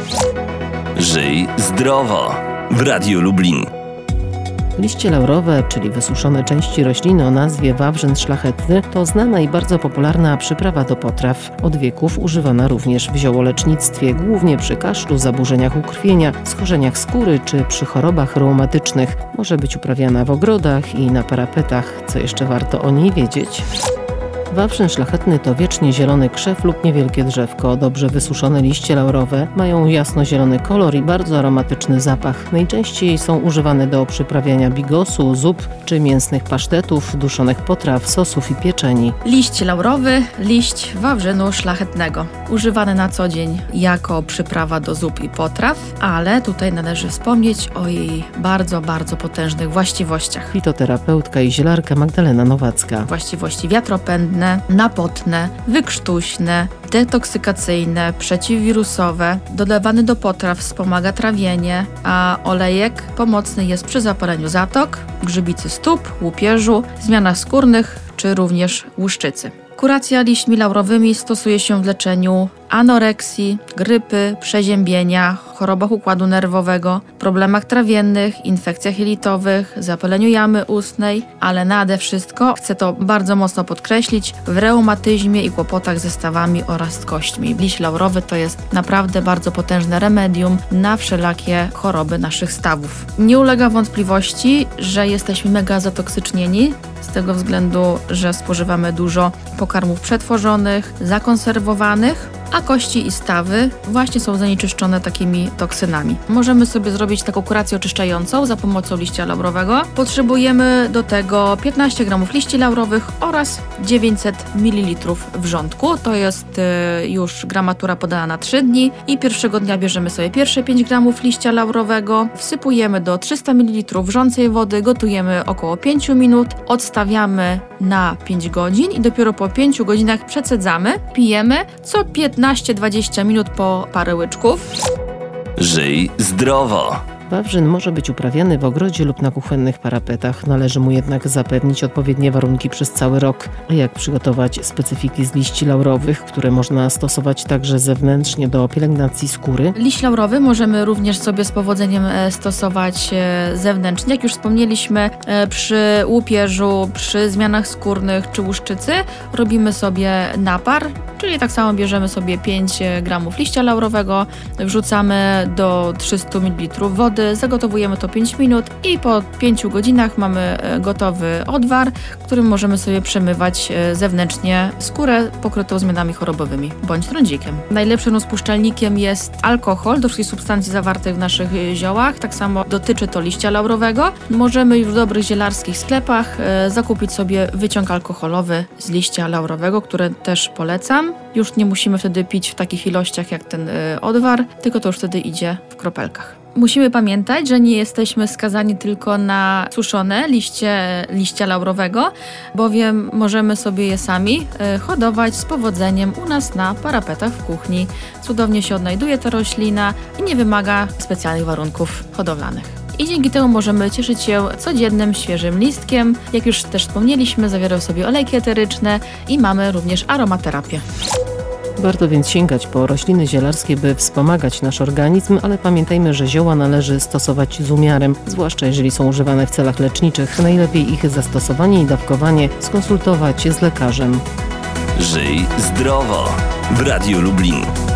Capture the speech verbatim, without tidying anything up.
Żyj zdrowo w Radiu Lublin. Liście laurowe, czyli wysuszone części rośliny o nazwie wawrzyn szlachetny, to znana i bardzo popularna przyprawa do potraw. Od wieków używana również w ziołolecznictwie, głównie przy kaszlu, zaburzeniach ukrwienia, schorzeniach skóry czy przy chorobach reumatycznych. Może być uprawiana w ogrodach i na parapetach. Co jeszcze warto o niej wiedzieć? Wawrzyn szlachetny to wiecznie zielony krzew lub niewielkie drzewko. Dobrze wysuszone liście laurowe mają jasnozielony kolor i bardzo aromatyczny zapach. Najczęściej są używane do przyprawiania bigosu, zup czy mięsnych pasztetów, duszonych potraw, sosów i pieczeni. Liść laurowy, liść wawrzynu szlachetnego. Używany na co dzień jako przyprawa do zup i potraw, ale tutaj należy wspomnieć o jej bardzo, bardzo potężnych właściwościach. Fitoterapeutka i zielarka Magdalena Nowacka. Właściwości wiatropędne, napotne, wykrztuśne, detoksykacyjne, przeciwwirusowe. Dodawany do potraw wspomaga trawienie, a olejek pomocny jest przy zapaleniu zatok, grzybicy stóp, łupieżu, zmianach skórnych czy również łuszczycy. Kuracja liśćmi laurowymi stosuje się w leczeniu anoreksji, grypy, przeziębienia, chorobach układu nerwowego, problemach trawiennych, infekcjach jelitowych, zapaleniu jamy ustnej, ale nade wszystko, chcę to bardzo mocno podkreślić, w reumatyzmie i kłopotach ze stawami oraz z kośćmi. Liść laurowy to jest naprawdę bardzo potężne remedium na wszelakie choroby naszych stawów. Nie ulega wątpliwości, że jesteśmy mega zatoksycznieni, z tego względu, że spożywamy dużo pokarmów przetworzonych, zakonserwowanych, a kości i stawy właśnie są zanieczyszczone takimi toksynami. Możemy sobie zrobić taką kurację oczyszczającą za pomocą liścia laurowego. Potrzebujemy do tego piętnaście gramów liści laurowych oraz dziewięćset mililitrów wrzątku. To jest y, już gramatura podana na trzy dni i pierwszego dnia bierzemy sobie pierwsze pięć gramów liścia laurowego, wsypujemy do trzysta mililitrów wrzącej wody, gotujemy około pięć minut, odstawiamy na pięć godzin i dopiero po pięciu godzinach przecedzamy, pijemy co piętnaście do dwudziestu minut po parę łyczków. Żyj zdrowo. Wawrzyn może być uprawiany w ogrodzie lub na kuchennych parapetach. Należy mu jednak zapewnić odpowiednie warunki przez cały rok. A jak przygotować specyfiki z liści laurowych, które można stosować także zewnętrznie do pielęgnacji skóry? Liść laurowy możemy również sobie z powodzeniem stosować zewnętrznie. Jak już wspomnieliśmy, przy łupieżu, przy zmianach skórnych czy łuszczycy robimy sobie napar, czyli tak samo bierzemy sobie pięć gramów liścia laurowego, wrzucamy do trzysta mililitrów wody, zagotowujemy to pięć minut i po pięciu godzinach mamy gotowy odwar, którym możemy sobie przemywać zewnętrznie skórę pokrytą zmianami chorobowymi bądź trądzikiem. Najlepszym rozpuszczalnikiem jest alkohol do wszystkich substancji zawartych w naszych ziołach. Tak samo dotyczy to liścia laurowego. Możemy już w dobrych zielarskich sklepach zakupić sobie wyciąg alkoholowy z liścia laurowego, który też polecam. Już nie musimy wtedy pić w takich ilościach jak ten odwar, tylko to już wtedy idzie w kropelkach. Musimy pamiętać, że nie jesteśmy skazani tylko na suszone liście liścia laurowego, bowiem możemy sobie je sami hodować z powodzeniem u nas na parapetach w kuchni. Cudownie się odnajduje ta roślina i nie wymaga specjalnych warunków hodowlanych. I dzięki temu możemy cieszyć się codziennym, świeżym listkiem. Jak już też wspomnieliśmy, zawiera w sobie olejki eteryczne i mamy również aromaterapię. Warto więc sięgać po rośliny zielarskie, by wspomagać nasz organizm, ale pamiętajmy, że zioła należy stosować z umiarem, zwłaszcza jeżeli są używane w celach leczniczych. Najlepiej ich zastosowanie i dawkowanie skonsultować z lekarzem. Żyj zdrowo w Radiu Lublin.